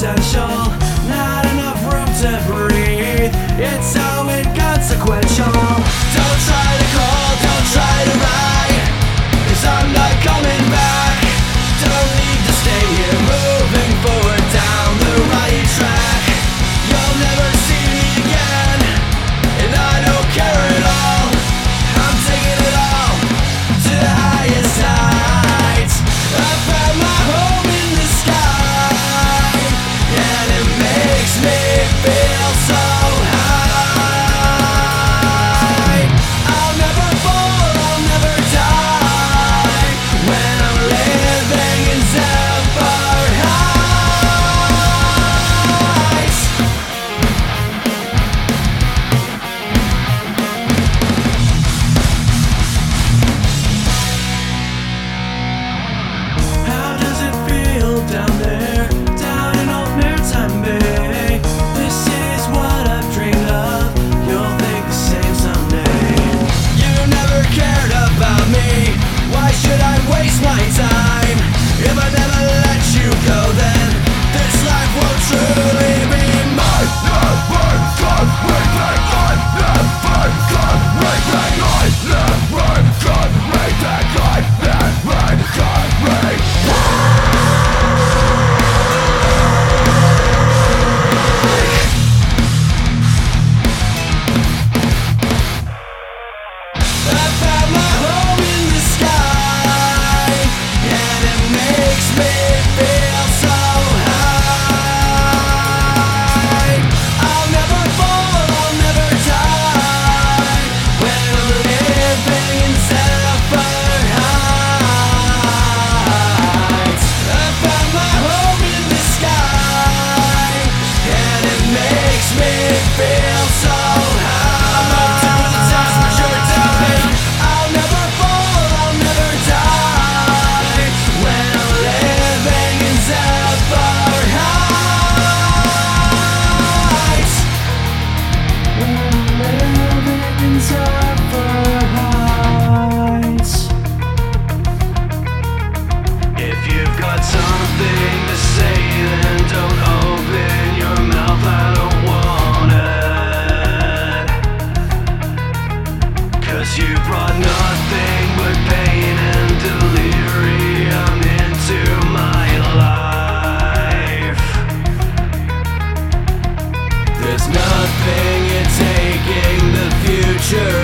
potential, not enough room to breathe. It's so inconsequential. Don't try to call, don't try to write, 'cause I'm not coming back. Don't need to stay here, moving forward down the right track. You'll never see me again, and I don't care at all. I'm taking it all to the highest heights. I found my home in the sky, and it makes me feel so high. I'll never fall, I'll never die, when I'm living in Zephyr Heights. How does it feel down there, down in old Maritime Bay? This is what I've dreamed of, you'll think the same someday. You never cared about me, why should I waste my time? If I never let you go, then this life won't truly be mine. Never gonna break that line, never gonna break that line, never gonna break that line, never gonna break. I found my home in the sky, and it makes me feel so high. I'll never fall, I'll never die, when I'm living in Zephyr Heights. I found my home in the sky, and it makes me feel so high. I'm up to the task, but you're down. I'll never fall, I'll never die, when I'm living in Zephyr Heights. When I'm living in Zephyr Heights. If you've got something to say, then don't open your mouth, I don't want it. 'Cause you brought nothing but pain and delirium into my life. There's nothing in taking the future